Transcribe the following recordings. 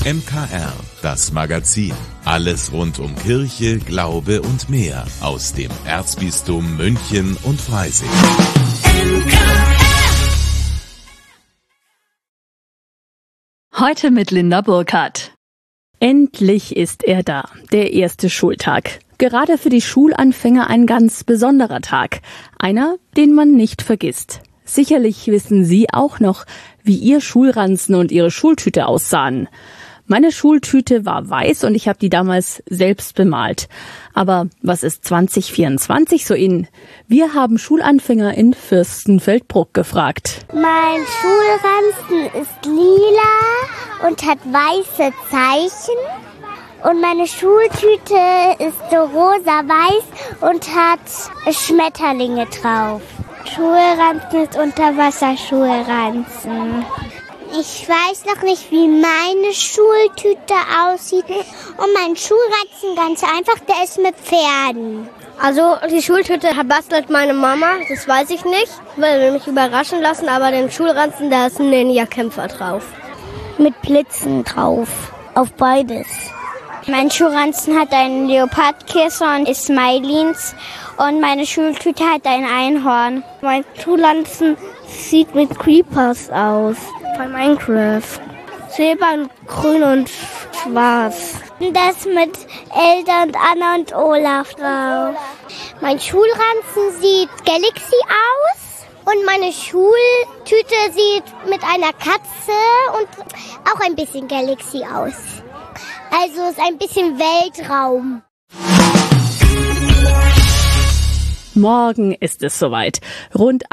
MKR, das Magazin. Alles rund um Kirche, Glaube und mehr aus dem Erzbistum München und Freising. Heute mit Linda Burkhardt. Endlich ist er da, der erste Schultag. Gerade für die Schulanfänger ein ganz besonderer Tag. Einer, den man nicht vergisst. Sicherlich wissen Sie auch noch, wie Ihr Schulranzen und Ihre Schultüte aussahen. Meine Schultüte war weiß und ich habe die damals selbst bemalt. Aber was ist 2024 so in? Wir haben Schulanfänger in Fürstenfeldbruck gefragt. Mein Schulranzen ist lila und hat weiße Zeichen. Und meine Schultüte ist so rosa-weiß und hat Schmetterlinge drauf. Schulranzen ist Unterwasserschulranzen. Ich weiß noch nicht, wie meine Schultüte aussieht. Und mein Schulranzen ganz einfach, der ist mit Pferden. Also die Schultüte bastelt meine Mama, das weiß ich nicht. Will mich überraschen lassen, aber den Schulranzen, da ist ein Ninja-Kämpfer drauf. Mit Blitzen drauf, auf beides. Mein Schulranzen hat einen Leopardkäfer und ist Smileys. Und meine Schultüte hat ein Einhorn. Mein Schulranzen sieht mit Creepers aus. Von Minecraft. Silber, grün und schwarz. Das mit Elsa und Anna und Olaf drauf. Mein Schulranzen sieht Galaxy aus. Und meine Schultüte sieht mit einer Katze und auch ein bisschen Galaxy aus. Also ist ein bisschen Weltraum. Morgen ist es soweit. Rund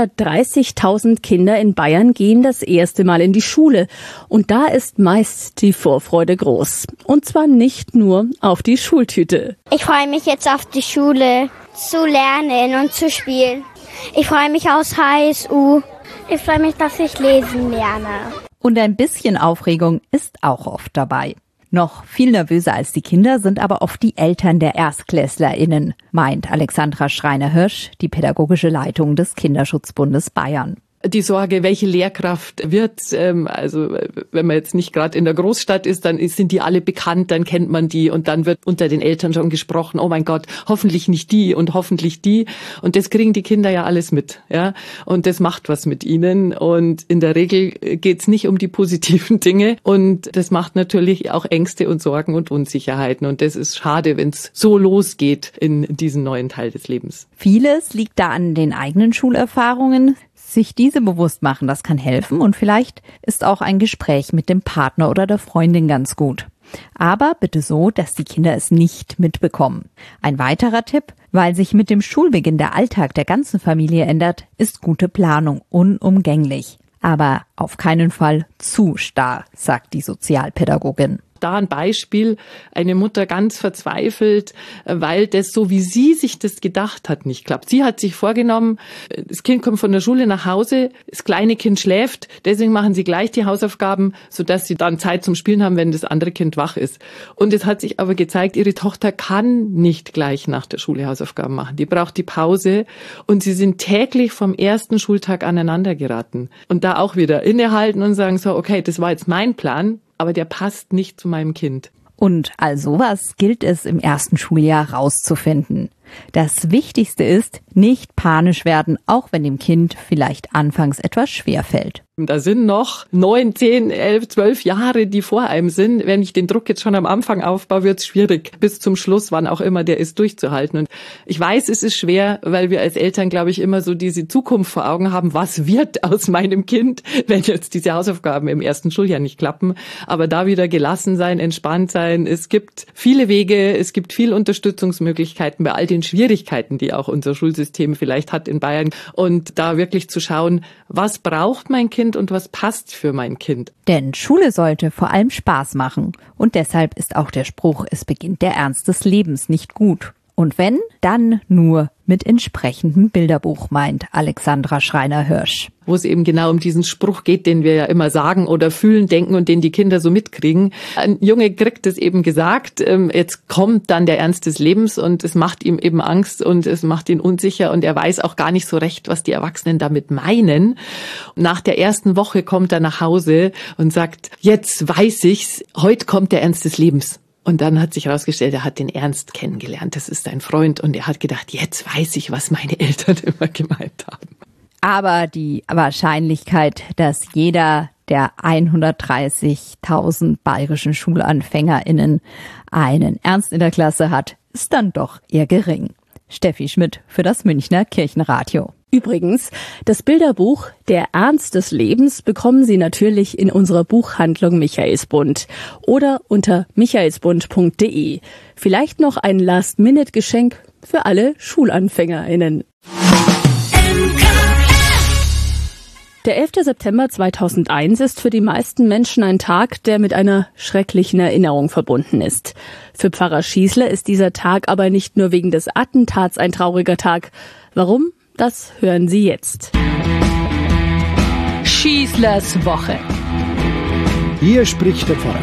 130.000 Kinder in Bayern gehen das erste Mal in die Schule. Und da ist meist die Vorfreude groß. Und zwar nicht nur auf die Schultüte. Ich freue mich jetzt auf die Schule, zu lernen und zu spielen. Ich freue mich aufs HSU. Ich freue mich, dass ich lesen lerne. Und ein bisschen Aufregung ist auch oft dabei. Noch viel nervöser als die Kinder sind aber oft die Eltern der ErstklässlerInnen, meint Alexandra Schreiner-Hirsch, die pädagogische Leitung des Kinderschutzbundes Bayern. Die Sorge, welche Lehrkraft wird, also wenn man jetzt nicht gerade in der Großstadt ist, dann sind die alle bekannt, dann kennt man die und dann wird unter den Eltern schon gesprochen, oh mein Gott, hoffentlich nicht die und hoffentlich die. Und das kriegen die Kinder ja alles mit, ja. Und das macht was mit ihnen. Und in der Regel geht's nicht um die positiven Dinge. Und das macht natürlich auch Ängste und Sorgen und Unsicherheiten. Und das ist schade, wenn es so losgeht in diesen neuen Teil des Lebens. Vieles liegt da an den eigenen Schulerfahrungen. Sich diese bewusst machen, das kann helfen und vielleicht ist auch ein Gespräch mit dem Partner oder der Freundin ganz gut. Aber bitte so, dass die Kinder es nicht mitbekommen. Ein weiterer Tipp, weil sich mit dem Schulbeginn der Alltag der ganzen Familie ändert, ist gute Planung unumgänglich. Aber auf keinen Fall zu starr, sagt die Sozialpädagogin. Da ein Beispiel, eine Mutter ganz verzweifelt, weil das so, wie sie sich das gedacht hat, nicht klappt. Sie hat sich vorgenommen, das Kind kommt von der Schule nach Hause, das kleine Kind schläft, deswegen machen sie gleich die Hausaufgaben, sodass sie dann Zeit zum Spielen haben, wenn das andere Kind wach ist. Und es hat sich aber gezeigt, ihre Tochter kann nicht gleich nach der Schule Hausaufgaben machen. Die braucht die Pause und sie sind täglich vom ersten Schultag aneinander geraten. Und da auch wieder innehalten und sagen so, okay, das war jetzt mein Plan, aber der passt nicht zu meinem Kind. Und all sowas gilt es im ersten Schuljahr rauszufinden. Das Wichtigste ist, nicht panisch werden, auch wenn dem Kind vielleicht anfangs etwas schwer fällt. Da sind noch 9, 10, 11, 12 Jahre, die vor einem sind. Wenn ich den Druck jetzt schon am Anfang aufbaue, wird es schwierig, bis zum Schluss, wann auch immer der ist, durchzuhalten. Und ich weiß, es ist schwer, weil wir als Eltern, glaube ich, immer so diese Zukunft vor Augen haben. Was wird aus meinem Kind, wenn jetzt diese Hausaufgaben im ersten Schuljahr nicht klappen? Aber da wieder gelassen sein, entspannt sein. Es gibt viele Wege, es gibt viel Unterstützungsmöglichkeiten bei all den Schwierigkeiten, die auch unser Schulsystem vielleicht hat in Bayern. Und da wirklich zu schauen, was braucht mein Kind und was passt für mein Kind. Denn Schule sollte vor allem Spaß machen. Und deshalb ist auch der Spruch, es beginnt der Ernst des Lebens, nicht gut. Und wenn, dann nur mit entsprechendem Bilderbuch, meint Alexandra Schreiner-Hirsch. Wo es eben genau um diesen Spruch geht, den wir ja immer sagen oder fühlen, denken und den die Kinder so mitkriegen. Ein Junge kriegt es eben gesagt, jetzt kommt dann der Ernst des Lebens und es macht ihm eben Angst und es macht ihn unsicher und er weiß auch gar nicht so recht, was die Erwachsenen damit meinen. Nach der ersten Woche kommt er nach Hause und sagt, jetzt weiß ich's, heute kommt der Ernst des Lebens. Und dann hat sich herausgestellt, er hat den Ernst kennengelernt, das ist sein Freund und er hat gedacht, jetzt weiß ich, was meine Eltern immer gemeint haben. Aber die Wahrscheinlichkeit, dass jeder der 130.000 bayerischen SchulanfängerInnen einen Ernst in der Klasse hat, ist dann doch eher gering. Steffi Schmidt für das Münchner Kirchenradio. Übrigens, das Bilderbuch Der Ernst des Lebens bekommen Sie natürlich in unserer Buchhandlung Michaelsbund oder unter michaelsbund.de. Vielleicht noch ein Last-Minute-Geschenk für alle SchulanfängerInnen. Der 11. September 2001 ist für die meisten Menschen ein Tag, der mit einer schrecklichen Erinnerung verbunden ist. Für Pfarrer Schießler ist dieser Tag aber nicht nur wegen des Attentats ein trauriger Tag. Warum? Das hören Sie jetzt. Schießlers Woche. Hier spricht der Pfarrer.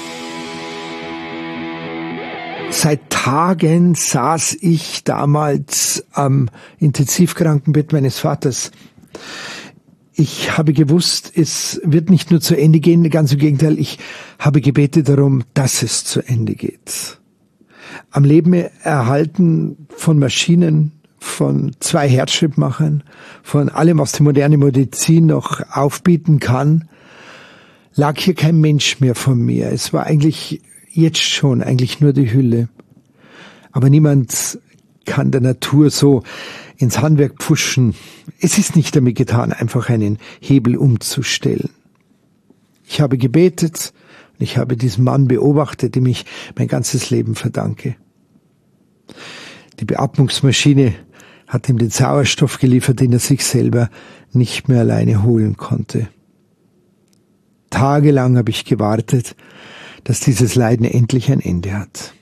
Seit Tagen saß ich damals am Intensivkrankenbett meines Vaters. Ich habe gewusst, es wird nicht nur zu Ende gehen, ganz im Gegenteil, ich habe gebetet darum, dass es zu Ende geht. Am Leben erhalten von Maschinen, von 2 Herzschrittmachern, von allem, was die moderne Medizin noch aufbieten kann, lag hier kein Mensch mehr vor mir. Es war eigentlich jetzt schon nur die Hülle. Aber niemand kann der Natur so ins Handwerk pfuschen. Es ist nicht damit getan, einfach einen Hebel umzustellen. Ich habe gebetet und ich habe diesen Mann beobachtet, dem ich mein ganzes Leben verdanke. Die Beatmungsmaschine hat ihm den Sauerstoff geliefert, den er sich selber nicht mehr alleine holen konnte. Tagelang habe ich gewartet, dass dieses Leiden endlich ein Ende hat.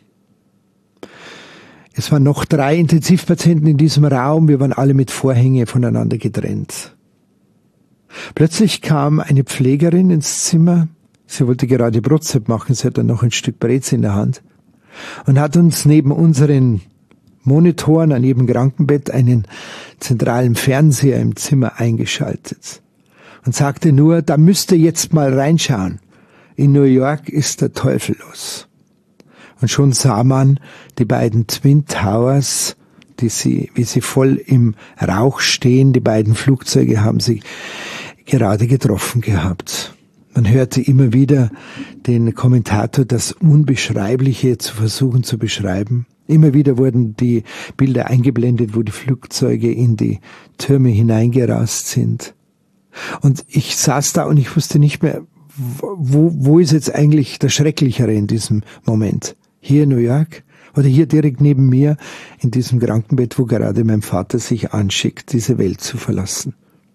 Es waren noch 3 Intensivpatienten in diesem Raum, wir waren alle mit Vorhänge voneinander getrennt. Plötzlich kam eine Pflegerin ins Zimmer, sie wollte gerade Brotzeit machen, sie hat dann noch ein Stück Brezel in der Hand und hat uns neben unseren Monitoren an jedem Krankenbett einen zentralen Fernseher im Zimmer eingeschaltet und sagte nur, da müsst ihr jetzt mal reinschauen. In New York ist der Teufel los. Und schon sah man die beiden Twin Towers, wie sie voll im Rauch stehen. Die beiden Flugzeuge haben sie gerade getroffen gehabt. Man hörte immer wieder den Kommentator das Unbeschreibliche zu versuchen zu beschreiben. Immer wieder wurden die Bilder eingeblendet, wo die Flugzeuge in die Türme hineingerast sind. Und ich saß da und ich wusste nicht mehr, wo ist jetzt eigentlich das Schrecklichere in diesem Moment? Hier in New York oder hier direkt neben mir in diesem Krankenbett, wo gerade mein Vater sich anschickt, diese Welt zu verlassen.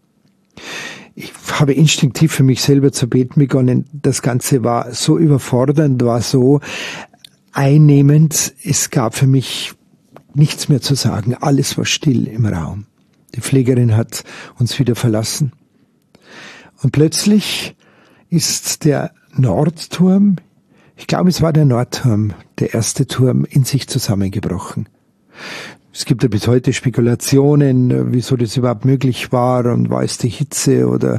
Ich habe instinktiv für mich selber zu beten begonnen. Das Ganze war so überfordernd, war so einnehmend. Es gab für mich nichts mehr zu sagen. Alles war still im Raum. Die Pflegerin hat uns wieder verlassen. Und plötzlich ist der Nordturm, ich glaube, es war der Nordturm, der erste Turm, in sich zusammengebrochen. Es gibt ja bis heute Spekulationen, wieso das überhaupt möglich war und war es die Hitze oder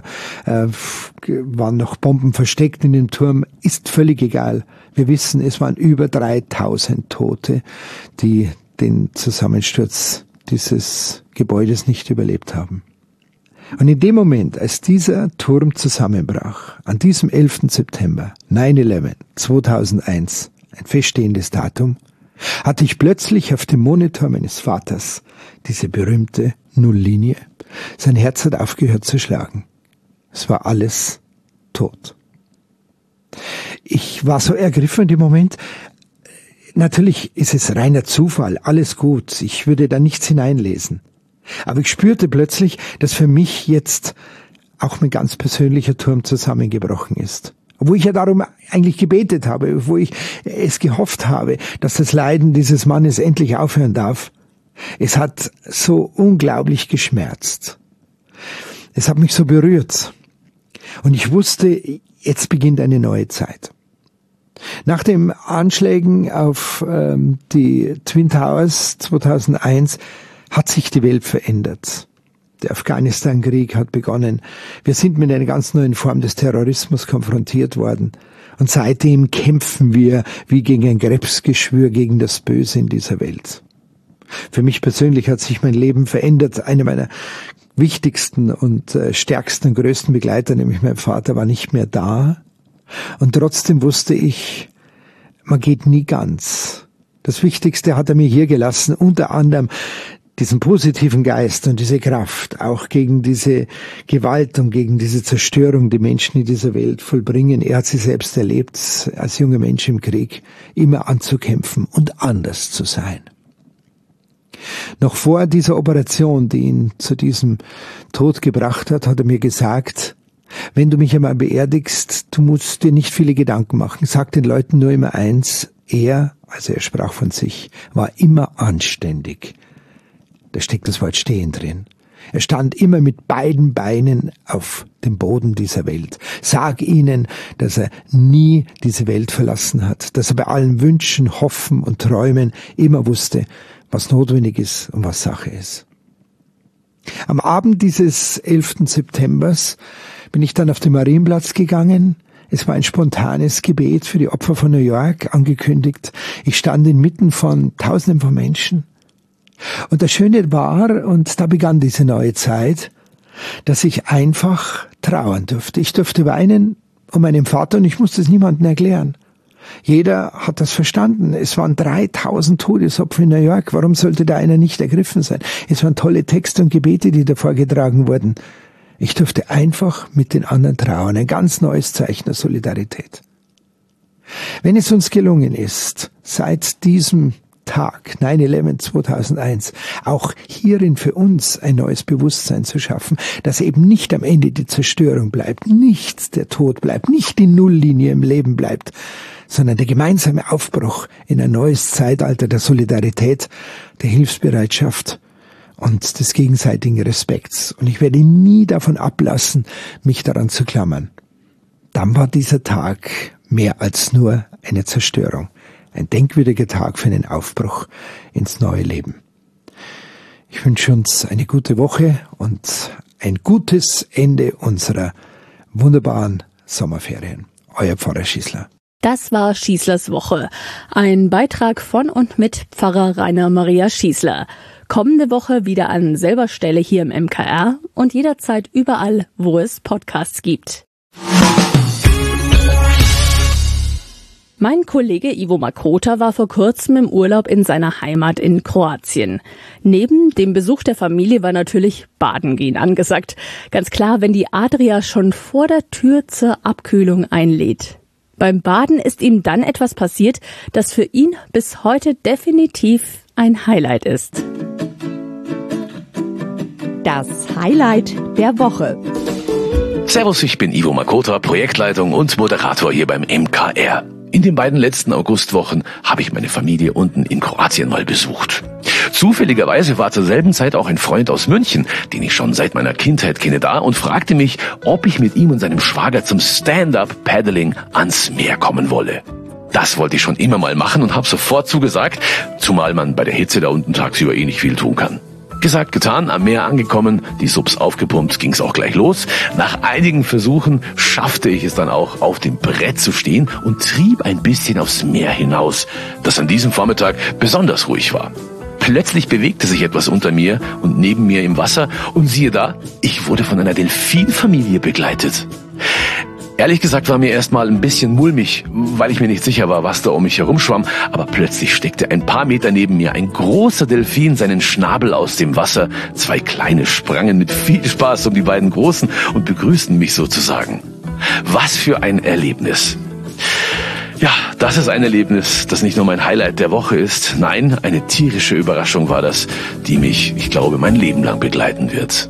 waren noch Bomben versteckt in dem Turm. Ist völlig egal. Wir wissen, es waren über 3000 Tote, die den Zusammensturz dieses Gebäudes nicht überlebt haben. Und in dem Moment, als dieser Turm zusammenbrach, an diesem 11. September, 9/11, 2001, ein feststehendes Datum, hatte ich plötzlich auf dem Monitor meines Vaters diese berühmte Nulllinie. Sein Herz hat aufgehört zu schlagen. Es war alles tot. Ich war so ergriffen in dem Moment. Natürlich ist es reiner Zufall, alles gut. Ich würde da nichts hineinlesen. Aber ich spürte plötzlich, dass für mich jetzt auch mein ganz persönlicher Turm zusammengebrochen ist. Obwohl ich ja darum eigentlich gebetet habe, wo ich es gehofft habe, dass das Leiden dieses Mannes endlich aufhören darf. Es hat so unglaublich geschmerzt. Es hat mich so berührt. Und ich wusste, jetzt beginnt eine neue Zeit. Nach den Anschlägen auf die Twin Towers 2001 hat sich die Welt verändert. Der Afghanistan-Krieg hat begonnen. Wir sind mit einer ganz neuen Form des Terrorismus konfrontiert worden. Und seitdem kämpfen wir wie gegen ein Krebsgeschwür gegen das Böse in dieser Welt. Für mich persönlich hat sich mein Leben verändert. Einer meiner wichtigsten und stärksten und größten Begleiter, nämlich mein Vater, war nicht mehr da. Und trotzdem wusste ich, man geht nie ganz. Das Wichtigste hat er mir hier gelassen, unter anderem diesen positiven Geist und diese Kraft, auch gegen diese Gewalt und gegen diese Zerstörung, die Menschen in dieser Welt vollbringen. Er hat sie selbst erlebt, als junger Mensch im Krieg, immer anzukämpfen und anders zu sein. Noch vor dieser Operation, die ihn zu diesem Tod gebracht hat, hat er mir gesagt, wenn du mich einmal beerdigst, du musst dir nicht viele Gedanken machen. Sag den Leuten nur immer eins, er sprach von sich, war immer anständig. Da steckt das Wort stehen drin. Er stand immer mit beiden Beinen auf dem Boden dieser Welt. Sag ihnen, dass er nie diese Welt verlassen hat, dass er bei allen Wünschen, Hoffen und Träumen immer wusste, was notwendig ist und was Sache ist. Am Abend dieses 11. Septembers bin ich dann auf den Marienplatz gegangen. Es war ein spontanes Gebet für die Opfer von New York angekündigt. Ich stand inmitten von Tausenden von Menschen. Und das Schöne war, und da begann diese neue Zeit, dass ich einfach trauern durfte. Ich durfte weinen um meinen Vater und ich musste es niemandem erklären. Jeder hat das verstanden. Es waren 3000 Todesopfer in New York. Warum sollte da einer nicht ergriffen sein? Es waren tolle Texte und Gebete, die da vorgetragen wurden. Ich durfte einfach mit den anderen trauern. Ein ganz neues Zeichen der Solidarität. Wenn es uns gelungen ist, seit diesem Tag, 9/11 2001, auch hierin für uns ein neues Bewusstsein zu schaffen, dass eben nicht am Ende die Zerstörung bleibt, nicht der Tod bleibt, nicht die Nulllinie im Leben bleibt, sondern der gemeinsame Aufbruch in ein neues Zeitalter der Solidarität, der Hilfsbereitschaft und des gegenseitigen Respekts. Und ich werde nie davon ablassen, mich daran zu klammern. Dann war dieser Tag mehr als nur eine Zerstörung. Ein denkwürdiger Tag für einen Aufbruch ins neue Leben. Ich wünsche uns eine gute Woche und ein gutes Ende unserer wunderbaren Sommerferien. Euer Pfarrer Schießler. Das war Schießlers Woche. Ein Beitrag von und mit Pfarrer Rainer Maria Schießler. Kommende Woche wieder an selber Stelle hier im MKR und jederzeit überall, wo es Podcasts gibt. Mein Kollege Ivo Makota war vor kurzem im Urlaub in seiner Heimat in Kroatien. Neben dem Besuch der Familie war natürlich Baden gehen angesagt. Ganz klar, wenn die Adria schon vor der Tür zur Abkühlung einlädt. Beim Baden ist ihm dann etwas passiert, das für ihn bis heute definitiv ein Highlight ist. Das Highlight der Woche. Servus, ich bin Ivo Makota, Projektleitung und Moderator hier beim MKR. In den beiden letzten Augustwochen habe ich meine Familie unten in Kroatien mal besucht. Zufälligerweise war zur selben Zeit auch ein Freund aus München, den ich schon seit meiner Kindheit kenne, da und fragte mich, ob ich mit ihm und seinem Schwager zum Stand-Up-Paddling ans Meer kommen wolle. Das wollte ich schon immer mal machen und habe sofort zugesagt, zumal man bei der Hitze da unten tagsüber nicht viel tun kann. Gesagt, getan, am Meer angekommen, die Subs aufgepumpt, ging's auch gleich los. Nach einigen Versuchen schaffte ich es dann auch, auf dem Brett zu stehen und trieb ein bisschen aufs Meer hinaus, das an diesem Vormittag besonders ruhig war. Plötzlich bewegte sich etwas unter mir und neben mir im Wasser und siehe da, ich wurde von einer Delfinfamilie begleitet. Ehrlich gesagt war mir erstmal ein bisschen mulmig, weil ich mir nicht sicher war, was da um mich herumschwamm, aber plötzlich steckte ein paar Meter neben mir ein großer Delfin seinen Schnabel aus dem Wasser. Zwei kleine sprangen mit viel Spaß um die beiden Großen und begrüßten mich sozusagen. Was für ein Erlebnis! Ja, das ist ein Erlebnis, das nicht nur mein Highlight der Woche ist. Nein, eine tierische Überraschung war das, die mich, ich glaube, mein Leben lang begleiten wird.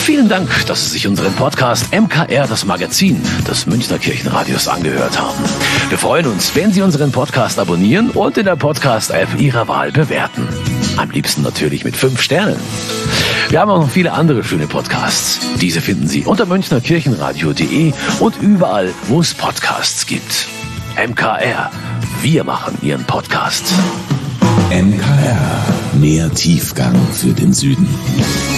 Vielen Dank, dass Sie sich unseren Podcast MKR, das Magazin des Münchner Kirchenradios, angehört haben. Wir freuen uns, wenn Sie unseren Podcast abonnieren und in der Podcast-App Ihrer Wahl bewerten. Am liebsten natürlich mit 5 Sternen. Wir haben auch noch viele andere schöne Podcasts. Diese finden Sie unter münchnerkirchenradio.de und überall, wo es Podcasts gibt. MKR, wir machen Ihren Podcast. MKR, mehr Tiefgang für den Süden.